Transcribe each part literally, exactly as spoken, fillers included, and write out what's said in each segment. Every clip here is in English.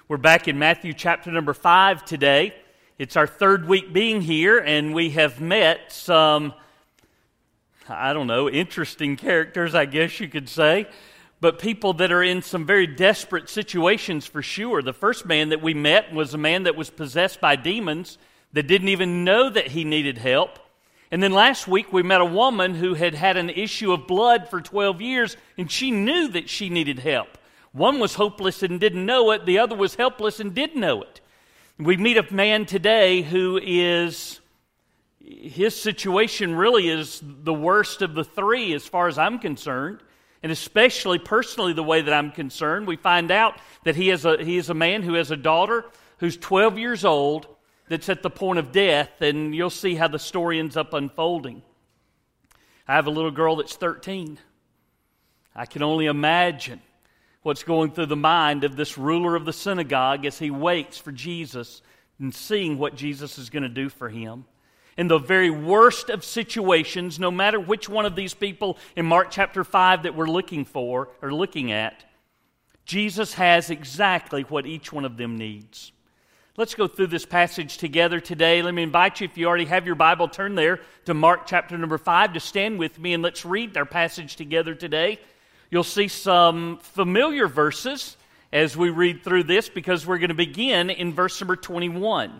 We're back in Matthew chapter number five today. It's our third week being here, and we have met some, I don't know, interesting characters, I guess you could say, but people that are in some very desperate situations for sure. The first man that we met was a man that was possessed by demons that didn't even know that he needed help. And then last week we met a woman who had had an issue of blood for twelve years, and she knew that she needed help. One was hopeless and didn't know it. The other was helpless and did know it. We meet a man today who is, his situation really is the worst of the three as far as I'm concerned. And especially personally the way that I'm concerned. We find out that he is a, he is a man who has a daughter who's twelve years old that's at the point of death. And you'll see how the story ends up unfolding. I have a little girl that's thirteen. I can only imagine what's going through the mind of this ruler of the synagogue as he waits for Jesus and seeing what Jesus is going to do for him. In the very worst of situations, no matter which one of these people in Mark chapter five that we're looking for or looking at, Jesus has exactly what each one of them needs. Let's go through this passage together today. Let me invite you, if you already have your Bible, turn there to Mark chapter number five to stand with me and let's read our passage together today. You'll see some familiar verses as we read through this because we're going to begin in verse number twenty-one.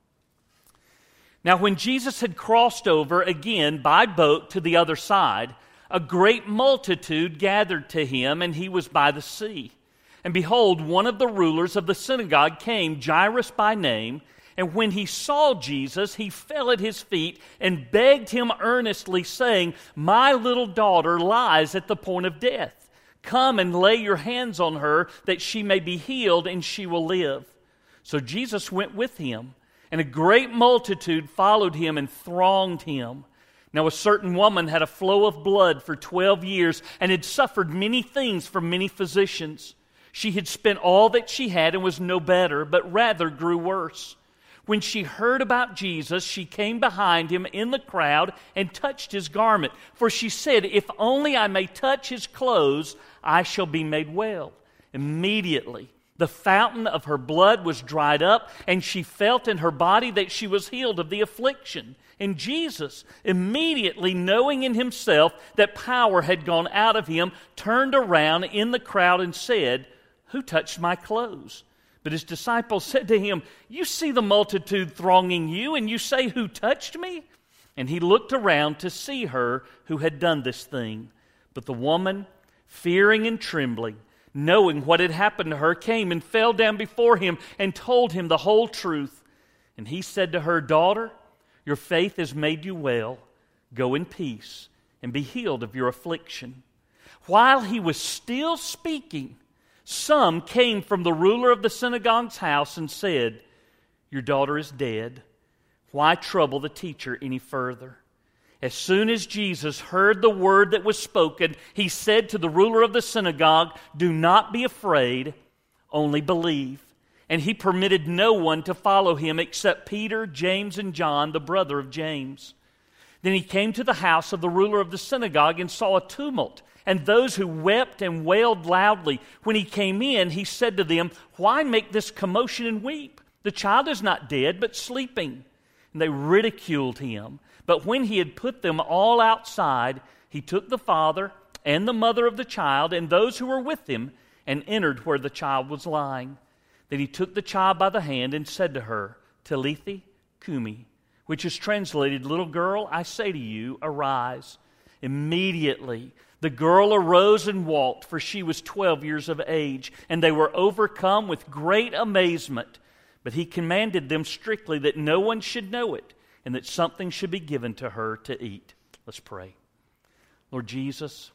Now, when Jesus had crossed over again by boat to the other side, a great multitude gathered to him, and he was by the sea. And behold, one of the rulers of the synagogue came, Jairus by name, and when he saw Jesus, he fell at his feet and begged him earnestly, saying, "My little daughter lies at the point of death. Come and lay your hands on her, that she may be healed, and she will live." So Jesus went with him, and a great multitude followed him and thronged him. Now a certain woman had a flow of blood for twelve years, and had suffered many things from many physicians. She had spent all that she had and was no better, but rather grew worse. When she heard about Jesus, she came behind him in the crowd and touched his garment. For she said, "If only I may touch his clothes, I shall be made well." Immediately, the fountain of her blood was dried up, and she felt in her body that she was healed of the affliction. And Jesus, immediately knowing in himself that power had gone out of him, turned around in the crowd and said, "Who touched my clothes?" But his disciples said to him, "You see the multitude thronging you, and you say, 'Who touched me?'" And he looked around to see her who had done this thing. But the woman, fearing and trembling, knowing what had happened to her, came and fell down before him and told him the whole truth. And he said to her, "Daughter, your faith has made you well. Go in peace and be healed of your affliction." While he was still speaking, some came from the ruler of the synagogue's house and said, "Your daughter is dead. Why trouble the teacher any further?" As soon as Jesus heard the word that was spoken, he said to the ruler of the synagogue, "Do not be afraid, only believe." And he permitted no one to follow him except Peter, James, and John, the brother of James. Then he came to the house of the ruler of the synagogue and saw a tumult, and those who wept and wailed loudly. When he came in, he said to them, "Why make this commotion and weep? The child is not dead, but sleeping." And they ridiculed him. But when he had put them all outside, he took the father and the mother of the child and those who were with him and entered where the child was lying. Then he took the child by the hand and said to her, "Talitha cumi," which is translated, "Little girl, I say to you, arise." Immediately the girl arose and walked, for she was twelve years of age, and they were overcome with great amazement. But he commanded them strictly that no one should know it, and that something should be given to her to eat. Let's pray. Lord Jesus,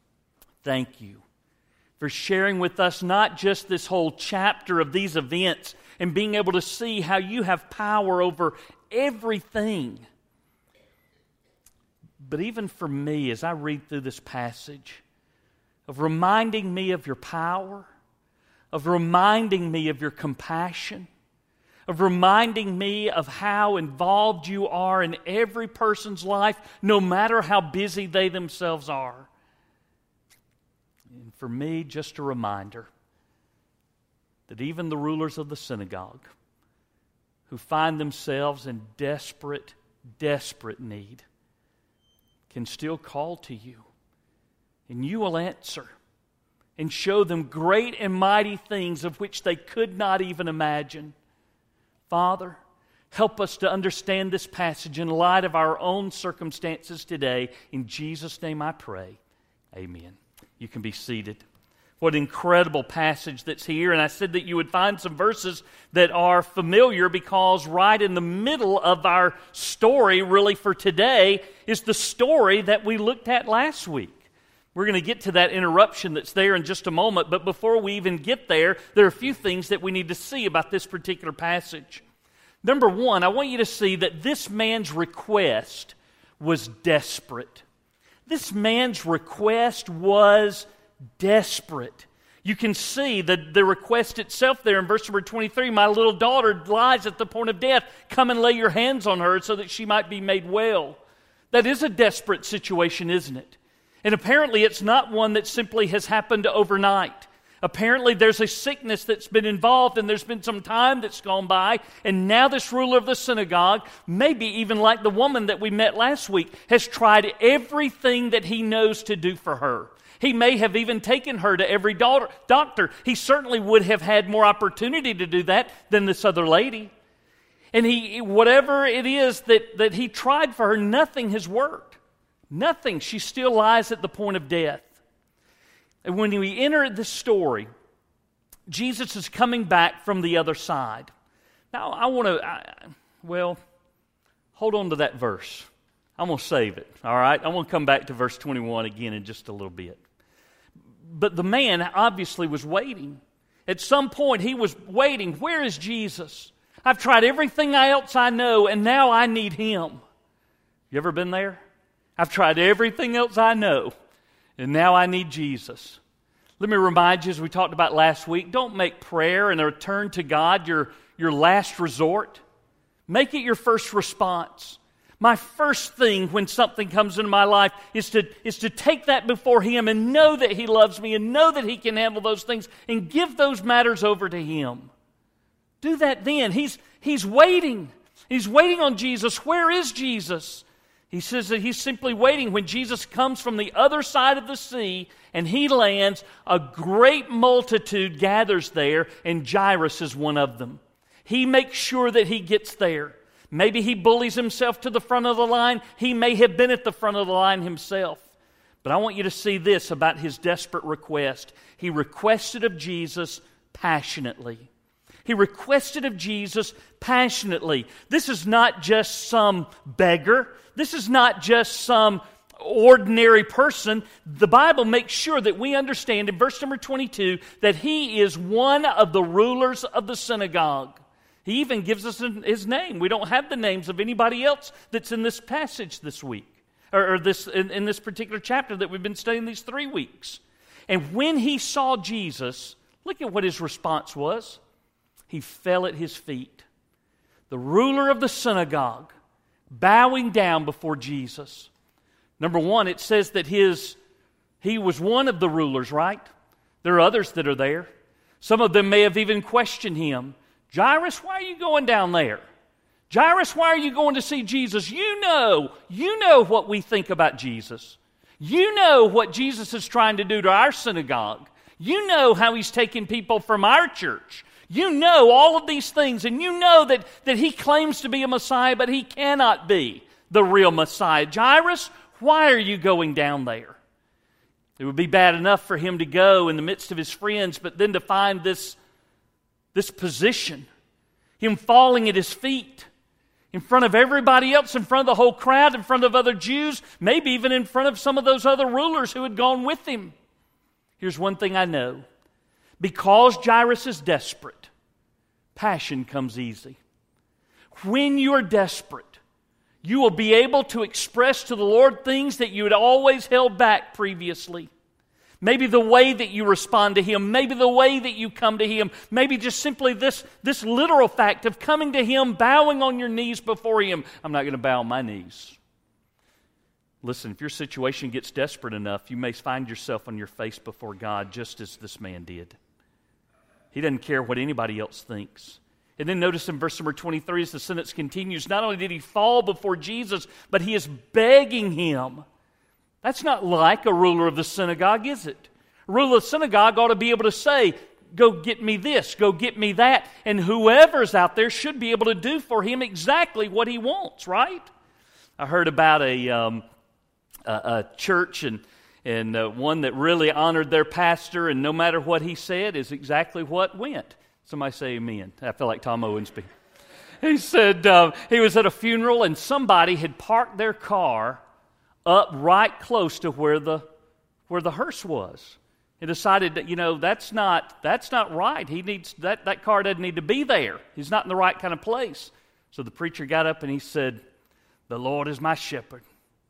thank you for sharing with us not just this whole chapter of these events and being able to see how you have power over everything. But even for me, as I read through this passage, of reminding me of your power, of reminding me of your compassion, of reminding me of how involved you are in every person's life, no matter how busy they themselves are. And for me, just a reminder that even the rulers of the synagogue, who find themselves in desperate, desperate need, can still call to you, and you will answer and show them great and mighty things of which they could not even imagine. Father, help us to understand this passage in light of our own circumstances today. In Jesus' name I pray. Amen. You can be seated. What an incredible passage that's here. And I said that you would find some verses that are familiar because right in the middle of our story, really for today, is the story that we looked at last week. We're going to get to that interruption that's there in just a moment. But before we even get there, there are a few things that we need to see about this particular passage. Number one, I want you to see that this man's request was desperate. This man's request was desperate. You can see the, the request itself there in verse number twenty-three. My little daughter lies at the point of death. Come and lay your hands on her so that she might be made well. That is a desperate situation, isn't it? And apparently it's not one that simply has happened overnight. Apparently there's a sickness that's been involved and there's been some time that's gone by, and now this ruler of the synagogue, maybe even like the woman that we met last week, has tried everything that he knows to do for her. He may have even taken her to every daughter, doctor. He certainly would have had more opportunity to do that than this other lady. And he, whatever it is that, that he tried for her, nothing has worked. Nothing. She still lies at the point of death. And when we enter this story, Jesus is coming back from the other side. Now, I want to, I, well, hold on to that verse. I'm going to save it, all right? I'm going to come back to verse twenty-one again in just a little bit. But the man obviously was waiting. At some point, he was waiting. Where is Jesus? I've tried everything else I know, and now I need Him. You ever been there? I've tried everything else I know, and now I need Jesus. Let me remind you, as we talked about last week, don't make prayer and a return to God your, your last resort. Make it your first response. My first thing when something comes into my life is to, is to take that before Him and know that He loves me and know that He can handle those things and give those matters over to Him. Do that then. He's, he's waiting. He's waiting on Jesus. Where is Jesus? He says that he's simply waiting. When Jesus comes from the other side of the sea and He lands, a great multitude gathers there, and Jairus is one of them. He makes sure that he gets there. Maybe he bullies himself to the front of the line. He may have been at the front of the line himself. But I want you to see this about his desperate request. He requested of Jesus passionately. He requested of Jesus passionately. This is not just some beggar. This is not just some ordinary person. The Bible makes sure that we understand in verse number twenty-two that he is one of the rulers of the synagogue. He even gives us his name. We don't have the names of anybody else that's in this passage this week, or, or this in, in this particular chapter that we've been studying these three weeks. And when he saw Jesus, look at what his response was. He fell at His feet. The ruler of the synagogue, bowing down before Jesus. Number one, it says that his he was one of the rulers, right? There are others that are there. Some of them may have even questioned him. Jairus, why are you going down there? Jairus, why are you going to see Jesus? You know, you know what we think about Jesus. You know what Jesus is trying to do to our synagogue. You know how He's taking people from our church. You know all of these things, and you know that, that He claims to be a Messiah, but He cannot be the real Messiah. Jairus, why are you going down there? It would be bad enough for him to go in the midst of his friends, but then to find this, this position, him falling at His feet, in front of everybody else, in front of the whole crowd, in front of other Jews, maybe even in front of some of those other rulers who had gone with him. Here's one thing I know. Because Jairus is desperate, passion comes easy. When you are desperate, you will be able to express to the Lord things that you had always held back previously. Maybe the way that you respond to Him, maybe the way that you come to Him, maybe just simply this, this literal fact of coming to Him, bowing on your knees before Him. I'm not going to bow on my knees. Listen, if your situation gets desperate enough, you may find yourself on your face before God just as this man did. He doesn't care what anybody else thinks. And then notice in verse number twenty-three, as the sentence continues, not only did he fall before Jesus, but he is begging him. That's not like a ruler of the synagogue, is it? A ruler of the synagogue ought to be able to say, go get me this, go get me that. And whoever's out there should be able to do for him exactly what he wants, right? I heard about a, um, a, a church and, and uh, one that really honored their pastor, and no matter what he said is exactly what went. Somebody say amen. I feel like Tom Owensby. He said uh, he was at a funeral and somebody had parked their car up right close to where the where the hearse was. He decided that, you know, that's not that's not right. He needs that, that car doesn't need to be there. He's not in the right kind of place. So the preacher got up and he said, "The Lord is my shepherd.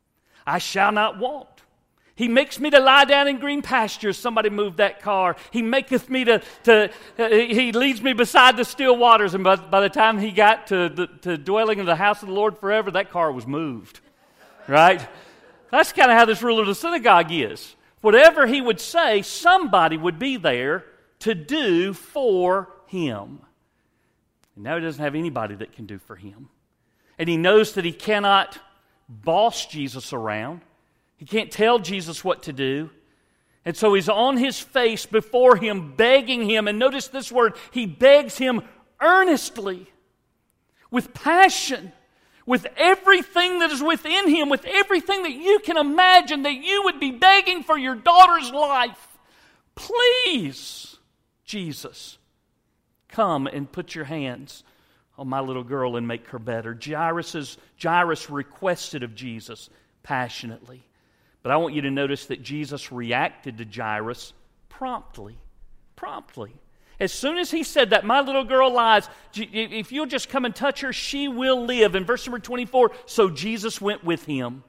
I shall not want. He makes me to lie down in green pastures." Somebody moved that car. "He maketh me to, to uh, he leads me beside the still waters." And by, by the time he got to the to dwelling in the house of the Lord forever, that car was moved. Right? That's kind of how this ruler of the synagogue is. Whatever he would say, somebody would be there to do for him. And now he doesn't have anybody that can do for him. And he knows that he cannot boss Jesus around. He can't tell Jesus what to do. And so he's on his face before him, begging him. And notice this word, he begs him earnestly, with passion, with everything that is within him, with everything that you can imagine, that you would be begging for your daughter's life. "Please, Jesus, come and put your hands on my little girl and make her better." Jairus, Jairus requested of Jesus passionately. But I want you to notice that Jesus reacted to Jairus promptly. Promptly. As soon as he said that, "My little girl lies. If you'll just come and touch her, she will live." In verse number twenty-four, so Jesus went with him.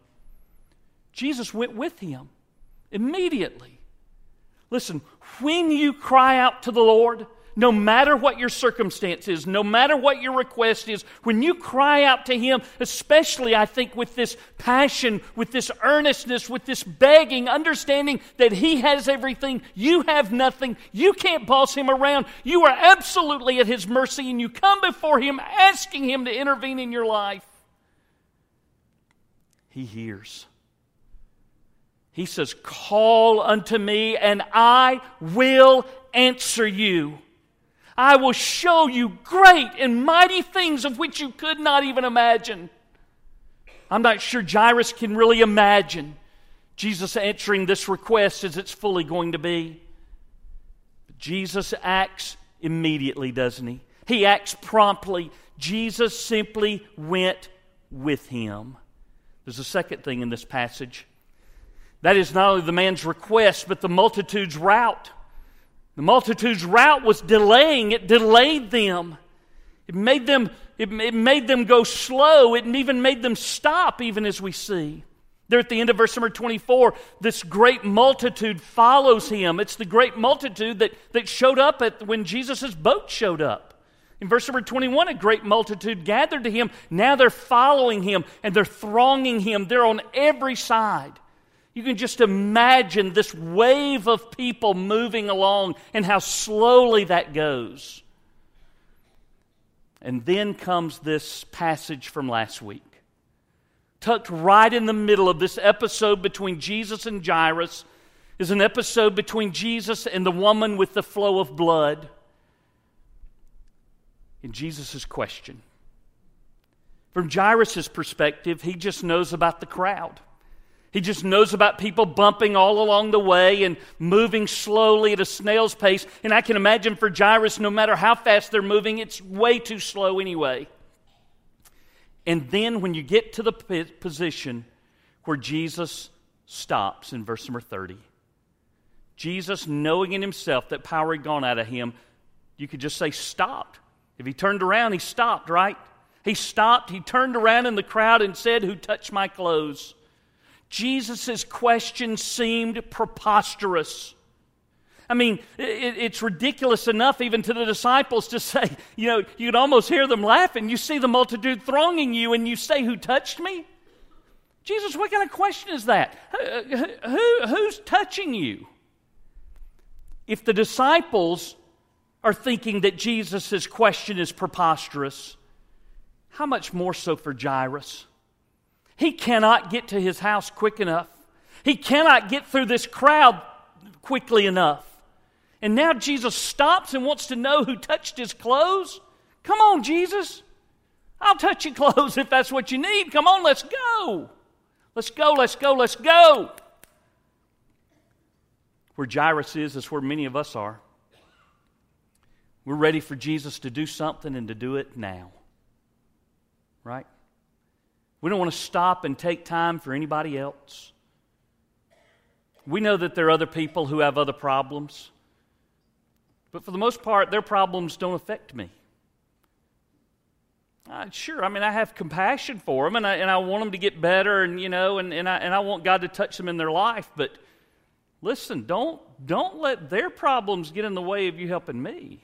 Jesus went with him immediately. Listen, when you cry out to the Lord, no matter what your circumstance is, no matter what your request is, when you cry out to Him, especially I think with this passion, with this earnestness, with this begging, understanding that He has everything, you have nothing, you can't boss Him around, you are absolutely at His mercy, and you come before Him asking Him to intervene in your life, He hears. He says, "Call unto me, and I will answer you. I will show you great and mighty things of which you could not even imagine." I'm not sure Jairus can really imagine Jesus answering this request as it's fully going to be. But Jesus acts immediately, doesn't He? He acts promptly. Jesus simply went with him. There's a second thing in this passage. That is not only the man's request, but the multitude's route. The multitude's route was delaying. It delayed them. It made them, it, it made them go slow. It even made them stop, even as we see. There at the end of verse number twenty-four, this great multitude follows him. It's the great multitude that, that showed up at when Jesus' boat showed up. In verse number twenty-one, a great multitude gathered to him. Now they're following him and they're thronging him. They're on every side. You can just imagine this wave of people moving along and how slowly that goes. And then comes this passage from last week. Tucked right in the middle of this episode between Jesus and Jairus is an episode between Jesus and the woman with the flow of blood. In Jesus' question. From Jairus' perspective, he just knows about the crowd. He just knows about people bumping all along the way and moving slowly at a snail's pace. And I can imagine for Jairus, no matter how fast they're moving, it's way too slow anyway. And then when you get to the position where Jesus stops in verse number thirty, Jesus, knowing in himself that power had gone out of him, you could just say stopped. If he turned around, he stopped, right? He stopped, he turned around in the crowd and said, "Who touched my clothes?" Jesus' question seemed preposterous. I mean, it, it's ridiculous enough even to the disciples to say, you know, you could almost hear them laughing. You see the multitude thronging you and you say, "Who touched me?" Jesus, what kind of question is that? Who, who, who's touching you? If the disciples are thinking that Jesus' question is preposterous, how much more so for Jairus? He cannot get to his house quick enough. He cannot get through this crowd quickly enough. And now Jesus stops and wants to know who touched his clothes. Come on, Jesus. I'll touch your clothes if that's what you need. Come on, let's go. Let's go, let's go, let's go. Where Jairus is, is where many of us are. We're ready for Jesus to do something and to do it now. Right? We don't want to stop and take time for anybody else. We know that there are other people who have other problems. But for the most part, their problems don't affect me. Uh, sure, I mean, I have compassion for them, and I, and I want them to get better, and you know, and, and, I, and I want God to touch them in their life. But listen, don't, don't let their problems get in the way of you helping me.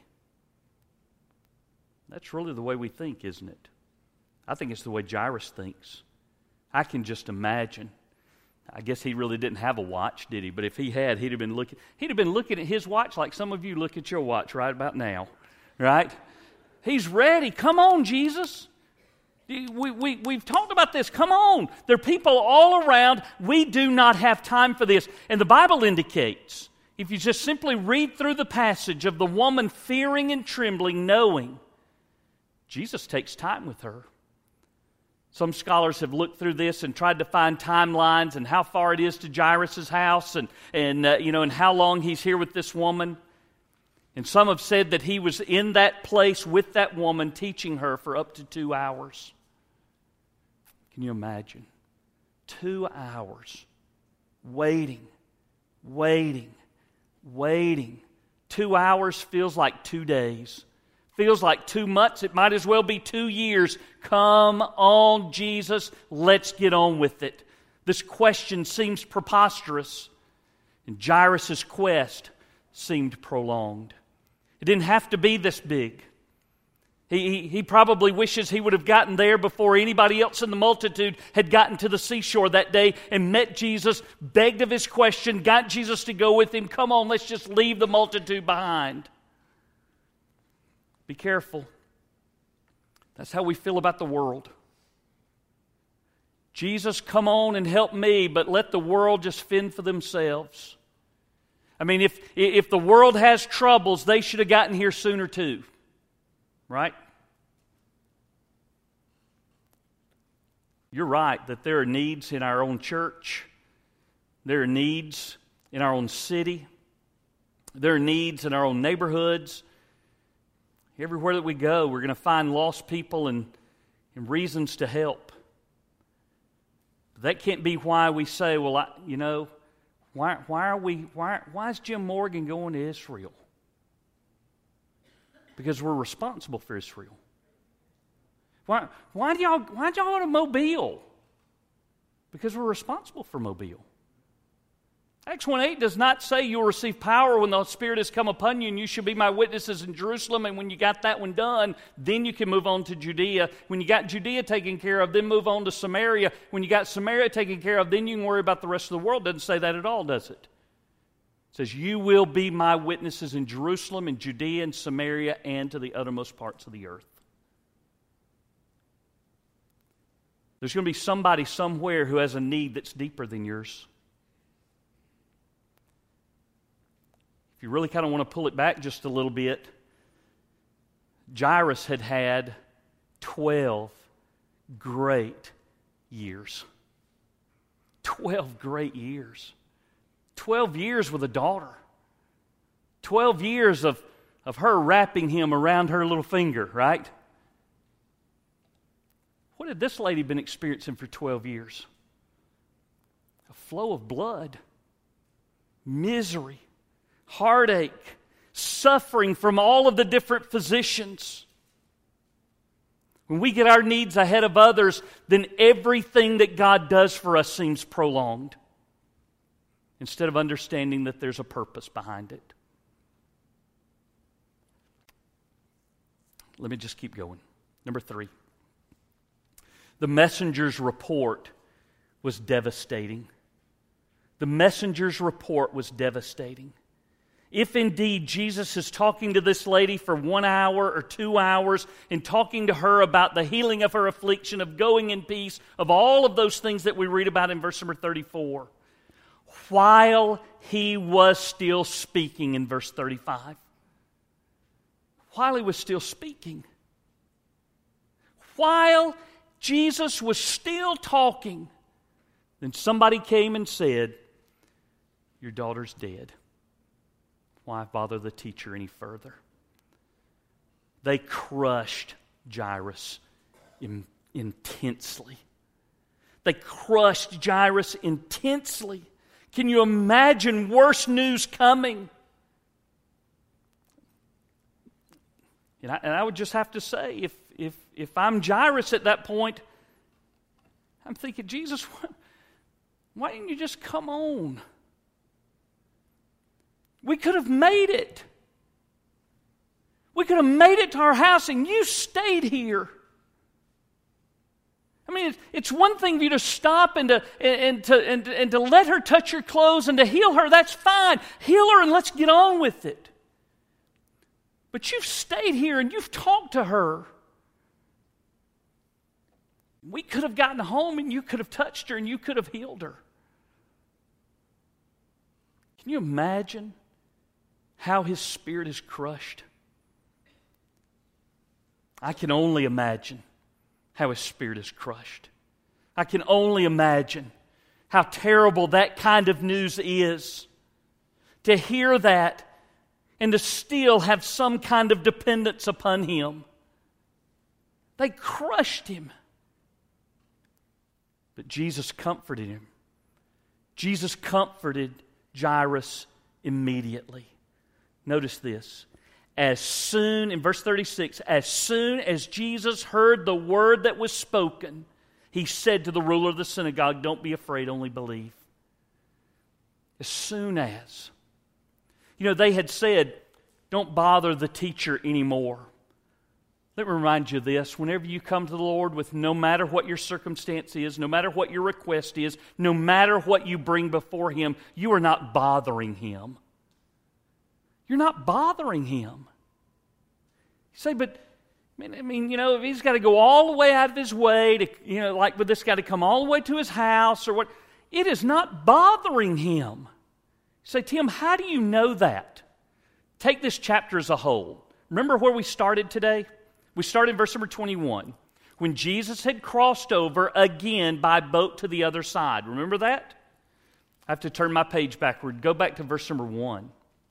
That's really the way we think, isn't it? I think it's the way Jairus thinks. I can just imagine. I guess he really didn't have a watch, did he? But if he had, he'd have been looking. He'd have been looking at his watch like some of you look at your watch right about now, right? He's ready. Come on, Jesus. We, we, we've talked about this. Come on. There are people all around. We do not have time for this. And the Bible indicates, if you just simply read through the passage of the woman fearing and trembling, knowing, Jesus takes time with her. Some scholars have looked through this and tried to find timelines and how far it is to Jairus' house and, and, uh, you know, and how long he's here with this woman. And some have said that he was in that place with that woman teaching her for up to two hours. Can you imagine? Two hours. Waiting, waiting, waiting. Two hours feels like two days. Feels like two months. It might as well be two years. Come on, Jesus. Let's get on with it. This question seems preposterous. And Jairus' quest seemed prolonged. It didn't have to be this big. He, he, he probably wishes he would have gotten there before anybody else in the multitude had gotten to the seashore that day and met Jesus, begged of his question, got Jesus to go with him. Come on, let's just leave the multitude behind. Be careful. That's how we feel about the world. Jesus, come on and help me, but let the world just fend for themselves. I mean, if, if the world has troubles, they should have gotten here sooner too. Right? You're right that there are needs in our own church. There are needs in our own city. There are needs in our own neighborhoods. Everywhere that we go, we're going to find lost people and, and reasons to help. But that can't be why we say, well, I, you know, why, why are we? Why, why is Jim Morgan going to Israel? Because we're responsible for Israel. Why, why do y'all? Why do y'all go to Mobile? Because we're responsible for Mobile. Acts one eight does not say you'll receive power when the Spirit has come upon you and you shall be my witnesses in Jerusalem, and when you got that one done, then you can move on to Judea. When you got Judea taken care of, then move on to Samaria. When you got Samaria taken care of, then you can worry about the rest of the world. It doesn't say that at all, does it? It says you will be my witnesses in Jerusalem and Judea and Samaria and to the uttermost parts of the earth. There's going to be somebody somewhere who has a need that's deeper than yours. If you really kind of want to pull it back just a little bit, Jairus had had twelve great years. Twelve great years. Twelve years with a daughter. Twelve years of, of her wrapping him around her little finger, right? What had this lady been experiencing for twelve years? A flow of blood, misery, heartache, suffering from all of the different physicians. When we get our needs ahead of others, then everything that God does for us seems prolonged, instead of understanding that there's a purpose behind it. Let me just keep going. Number three. The messenger's report was devastating. The messenger's report was devastating. if indeed Jesus is talking to this lady for one hour or two hours and talking to her about the healing of her affliction, of going in peace, of all of those things that we read about in verse number thirty-four, while he was still speaking in verse thirty-five, while he was still speaking, while Jesus was still talking, then somebody came and said, your daughter's dead. Why bother the teacher any further? They crushed Jairus in, intensely. They crushed Jairus intensely. Can you imagine worse news coming? And I, and I would just have to say, if, if, if I'm Jairus at that point, I'm thinking, Jesus, why, why didn't you just come on? We could have made it. We could have made it to our house and you stayed here. I mean, it's, it's one thing for you to stop and to, and, to, and, and to let her touch your clothes and to heal her. That's fine. Heal her and let's get on with it. But you've stayed here and you've talked to her. We could have gotten home and you could have touched her and you could have healed her. Can you imagine how his spirit is crushed? I can only imagine how his spirit is crushed. I can only imagine how terrible that kind of news is. To hear that and to still have some kind of dependence upon him. They crushed him. But Jesus comforted him. Jesus comforted Jairus immediately. Notice this. As soon, in verse thirty-six, as soon as Jesus heard the word that was spoken, he said to the ruler of the synagogue, don't be afraid, only believe. As soon as. You know, they had said, don't bother the teacher anymore. Let me remind you of this. Whenever you come to the Lord with no matter what your circumstance is, no matter what your request is, no matter what you bring before Him, you are not bothering Him. You're not bothering Him. You say, but, I mean, you know, if He's got to go all the way out of His way to, you know, like with this guy to come all the way to His house or what, it is not bothering Him. You say, Tim, how do you know that? Take this chapter as a whole. Remember where we started today? We started in verse number twenty-one. When Jesus had crossed over again by boat to the other side. Remember that? I have to turn my page backward. Go back to verse number one.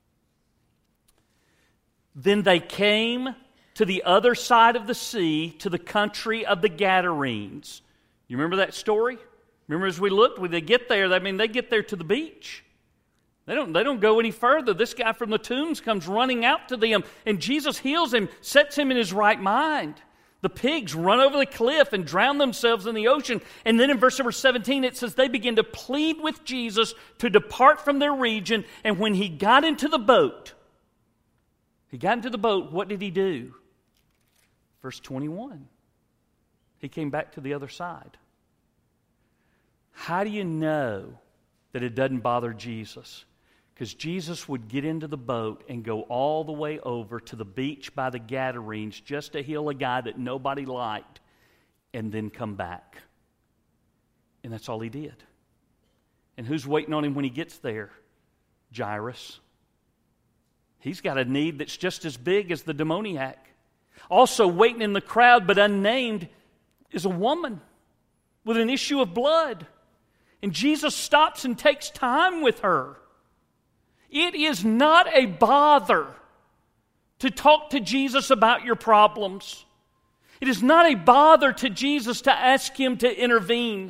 Then they came to the other side of the sea, to the country of the Gadarenes. You remember that story? Remember as we looked, when they get there, I mean, they get there to the beach. They don't, they don't go any further. This guy from the tombs comes running out to them, and Jesus heals him, sets him in his right mind. The pigs run over the cliff and drown themselves in the ocean. And then in verse number seventeen, it says they begin to plead with Jesus to depart from their region. And when he got into the boat, he got into the boat, what did he do? Verse twenty-one, he came back to the other side. How do you know that it doesn't bother Jesus? Because Jesus would get into the boat and go all the way over to the beach by the Gadarenes just to heal a guy that nobody liked and then come back. And that's all he did. And who's waiting on him when he gets there? Jairus. He's got a need that's just as big as the demoniac. Also waiting in the crowd but unnamed is a woman with an issue of blood. And Jesus stops and takes time with her. It is not a bother to talk to Jesus about your problems. It is not a bother to Jesus to ask Him to intervene.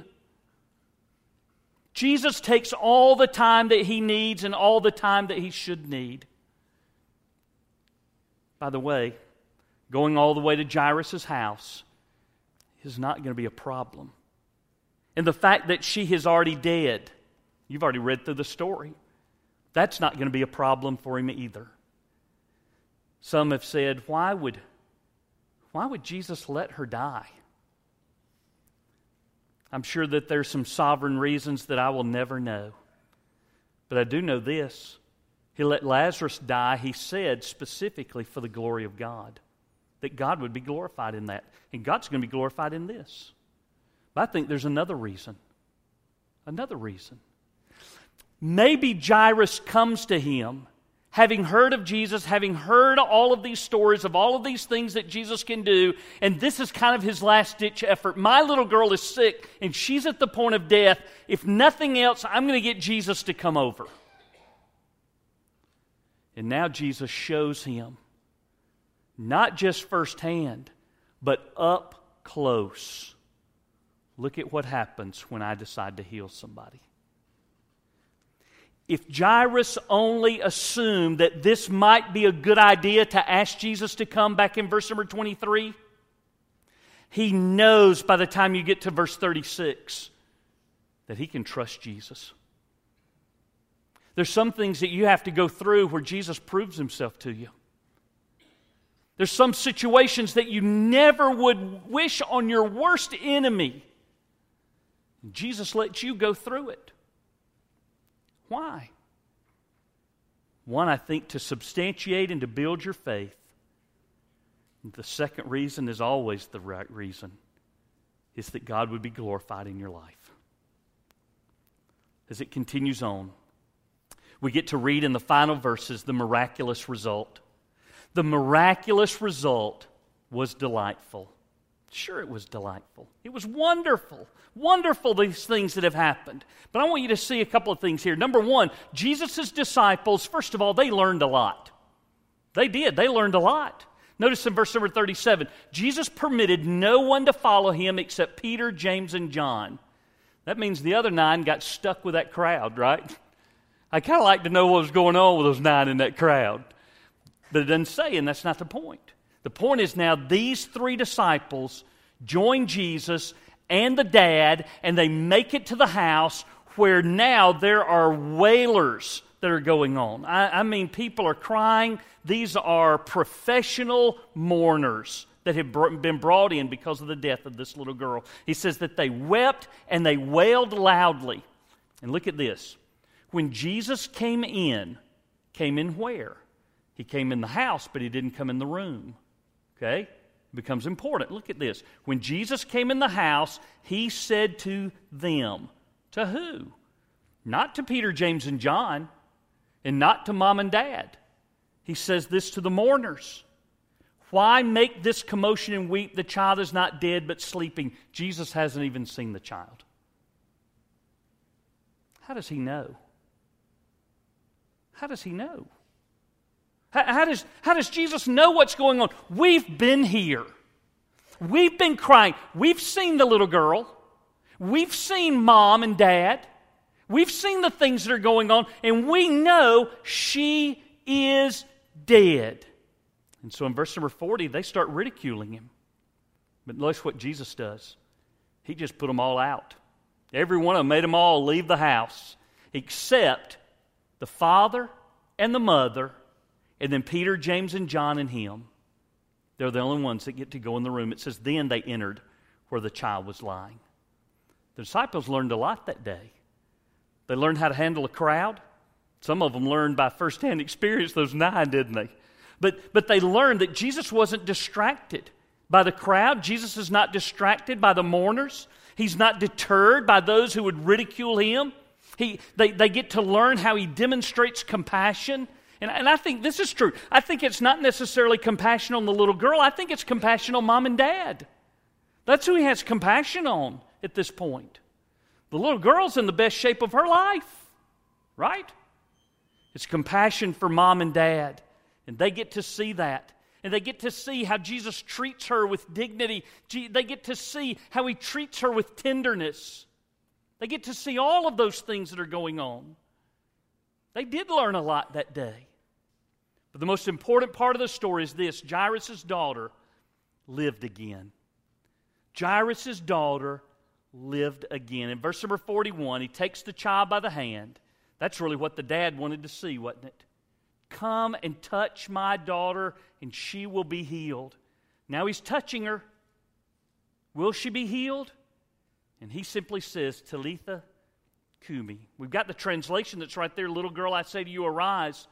Jesus takes all the time that He needs and all the time that He should need. By the way, going all the way to Jairus' house is not going to be a problem. And the fact that she is already dead, you've already read through the story, that's not going to be a problem for him either. Some have said, why would, why would Jesus let her die? I'm sure that there's some sovereign reasons that I will never know. But I do know this. He let Lazarus die, he said, specifically for the glory of God. That God would be glorified in that. And God's going to be glorified in this. But I think there's another reason. Another reason. Maybe Jairus comes to him, having heard of Jesus, having heard all of these stories of all of these things that Jesus can do, and this is kind of his last-ditch effort. My little girl is sick, and she's at the point of death. If nothing else, I'm going to get Jesus to come over. And now Jesus shows him, not just firsthand, but up close. Look at what happens when I decide to heal somebody. If Jairus only assumed that this might be a good idea to ask Jesus to come, back in verse number twenty-three, he knows by the time you get to verse thirty-six that he can trust Jesus. There's some things that you have to go through where Jesus proves himself to you. There's some situations that you never would wish on your worst enemy. Jesus lets you go through it. Why? One, I think, to substantiate and to build your faith. The second reason is always the right reason, is that God would be glorified in your life. As it continues on, we get to read in the final verses the miraculous result. The miraculous result was delightful. Sure, it was delightful. It was wonderful. Wonderful, these things that have happened. But I want you to see a couple of things here. Number one, Jesus' disciples, first of all, they learned a lot. They did. They learned a lot. Notice in verse number thirty-seven, Jesus permitted no one to follow him except Peter, James, and John. That means the other nine got stuck with that crowd, right? I kind of like to know what was going on with those nine in that crowd. But it doesn't say, and that's not the point. The point is now these three disciples join Jesus and the dad, and they make it to the house where now there are wailers that are going on. I, I mean, people are crying. These are professional mourners that have br- been brought in because of the death of this little girl. He says that they wept and they wailed loudly. And look at this. When Jesus came in, came in where? He came in the house, but he didn't come in the room. Okay? It becomes important. Look at this. When Jesus came in the house, he said to them, to who? Not to Peter, James, and John, and not to mom and dad. He says this to the mourners. Why make this commotion and weep? The child is not dead, but sleeping. Jesus hasn't even seen the child. How does he know? How does he know? How does, how does Jesus know what's going on? We've been here. We've been crying. We've seen the little girl. We've seen mom and dad. We've seen the things that are going on, and we know she is dead. And so in verse number forty, they start ridiculing him. But notice what Jesus does. He just put them all out. Every one of them made them all leave the house, except the father and the mother, and then Peter, James, and John and him. They're the only ones that get to go in the room. It says, then they entered where the child was lying. The disciples learned a lot that day. They learned how to handle a crowd. Some of them learned by firsthand experience, those nine, didn't they? But, but they learned that Jesus wasn't distracted by the crowd. Jesus is not distracted by the mourners. He's not deterred by those who would ridicule him. He, they, they get to learn how he demonstrates compassion. And, and I think this is true. I think it's not necessarily compassion on the little girl. I think it's compassion on mom and dad. That's who he has compassion on at this point. The little girl's in the best shape of her life, right? It's compassion for mom and dad. And they get to see that. And they get to see how Jesus treats her with dignity. They get to see how he treats her with tenderness. They get to see all of those things that are going on. They did learn a lot that day. But the most important part of the story is this. Jairus' daughter lived again. Jairus' daughter lived again. In verse number forty-one, he takes the child by the hand. That's really what the dad wanted to see, wasn't it? Come and touch my daughter, and she will be healed. Now he's touching her. Will she be healed? And he simply says, Talitha Kumi. We've got the translation that's right there, little girl, I say to you, arise.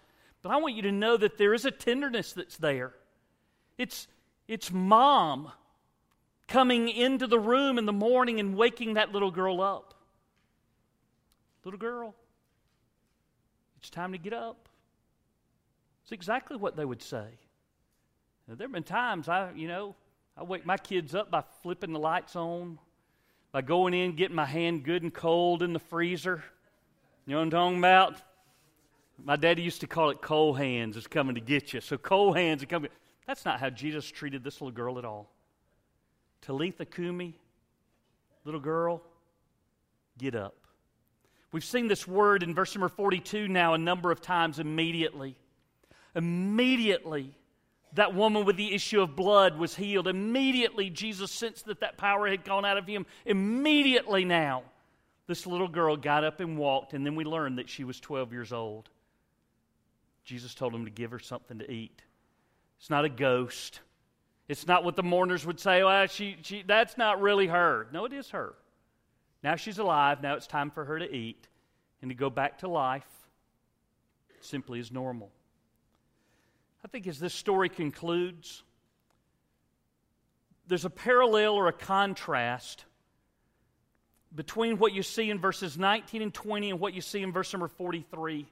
But I want you to know that there is a tenderness that's there. It's, it's mom coming into the room in the morning and waking that little girl up. Little girl, it's time to get up. It's exactly what they would say. Now, there have been times I, you know, I wake my kids up by flipping the lights on, by going in, getting my hand good and cold in the freezer. You know what I'm talking about? My daddy used to call it cold hands is coming to get you. So cold hands are coming. That's not how Jesus treated this little girl at all. Talitha Kumi, little girl, get up. We've seen this word in verse number forty-two now a number of times, immediately. Immediately, that woman with the issue of blood was healed. Immediately, Jesus sensed that that power had gone out of him. Immediately now, this little girl got up and walked, and then we learned that she was twelve years old. Jesus told him to give her something to eat. It's not a ghost. It's not what the mourners would say, well, she, she, that's not really her. No, it is her. Now she's alive. Now it's time for her to eat and to go back to life simply as normal. I think as this story concludes, there's a parallel or a contrast between what you see in verses nineteen and twenty and what you see in verse number forty-three.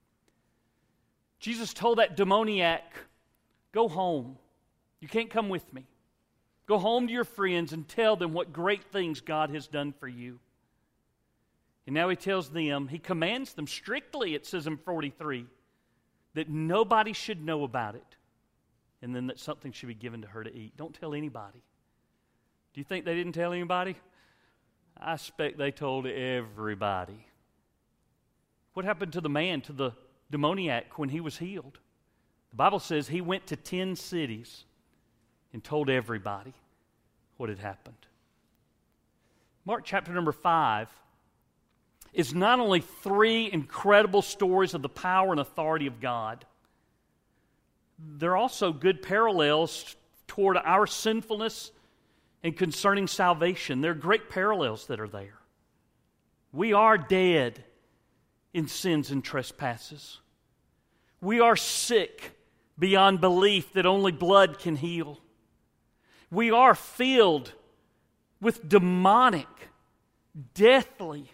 Jesus told that demoniac, go home. You can't come with me. Go home to your friends and tell them what great things God has done for you. And now he tells them, he commands them strictly, it says in forty-three, that nobody should know about it, and then that something should be given to her to eat. Don't tell anybody. Do you think they didn't tell anybody? I expect they told everybody. What happened to the man, to the demoniac, when he was healed? The Bible says he went to ten cities and told everybody what had happened. Mark chapter number five is not only three incredible stories of the power and authority of God, they're also good parallels toward our sinfulness and concerning salvation. There are great parallels that are there. We are dead in sins and trespasses. We are sick beyond belief that only blood can heal. We are filled with demonic, deathly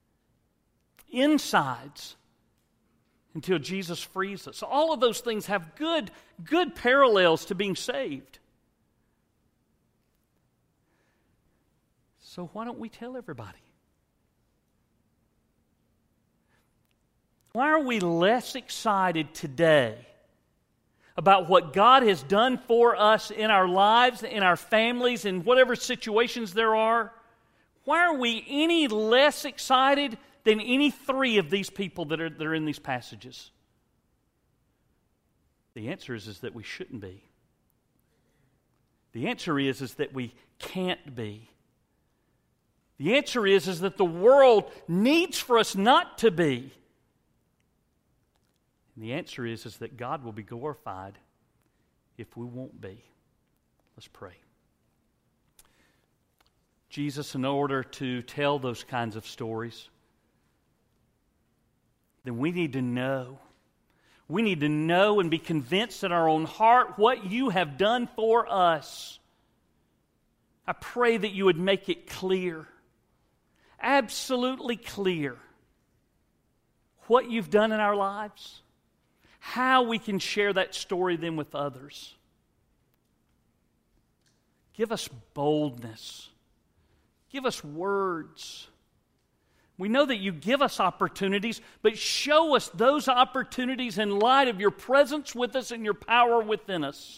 insides until Jesus frees us. All of those things have good, good parallels to being saved. So why don't we tell everybody? Why are we less excited today about what God has done for us in our lives, in our families, in whatever situations there are? Why are we any less excited than any three of these people that are, that are in these passages? The answer is, is that we shouldn't be. The answer is, is that we can't be. The answer is, is that the world needs for us not to be. And the answer is, is that God will be glorified if we won't be. Let's pray. Jesus, in order to tell those kinds of stories, then we need to know. We need to know and be convinced in our own heart what you have done for us. I pray that you would make it clear, absolutely clear, what you've done in our lives, how we can share that story then with others. Give us boldness. Give us words. We know that you give us opportunities, but show us those opportunities in light of your presence with us and your power within us.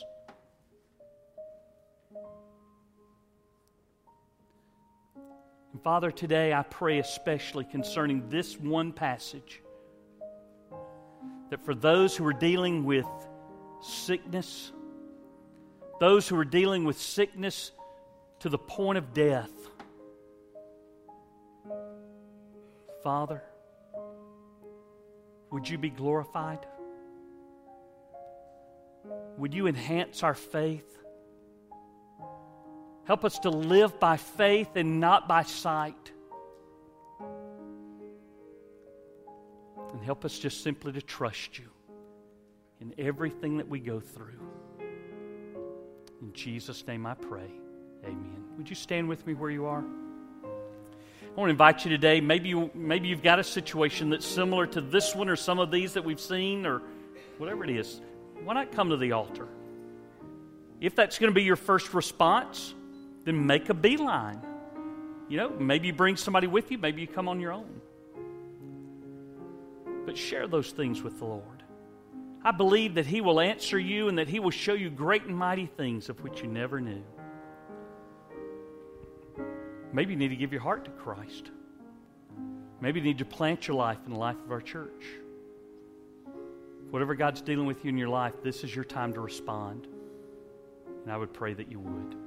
And Father, today I pray especially concerning this one passage, that for those who are dealing with sickness, those who are dealing with sickness to the point of death, Father, would you be glorified? Would you enhance our faith? Help us to live by faith and not by sight. And help us just simply to trust you in everything that we go through. In Jesus' name I pray. Amen. Would you stand with me where you are? I want to invite you today. Maybe, you, maybe you've got a situation that's similar to this one or some of these that we've seen or whatever it is. Why not come to the altar? If that's going to be your first response, then make a beeline. You know, maybe you bring somebody with you. Maybe you come on your own. But share those things with the Lord. I believe that He will answer you and that He will show you great and mighty things of which you never knew. Maybe you need to give your heart to Christ. Maybe you need to plant your life in the life of our church. Whatever God's dealing with you in your life, this is your time to respond. And I would pray that you would.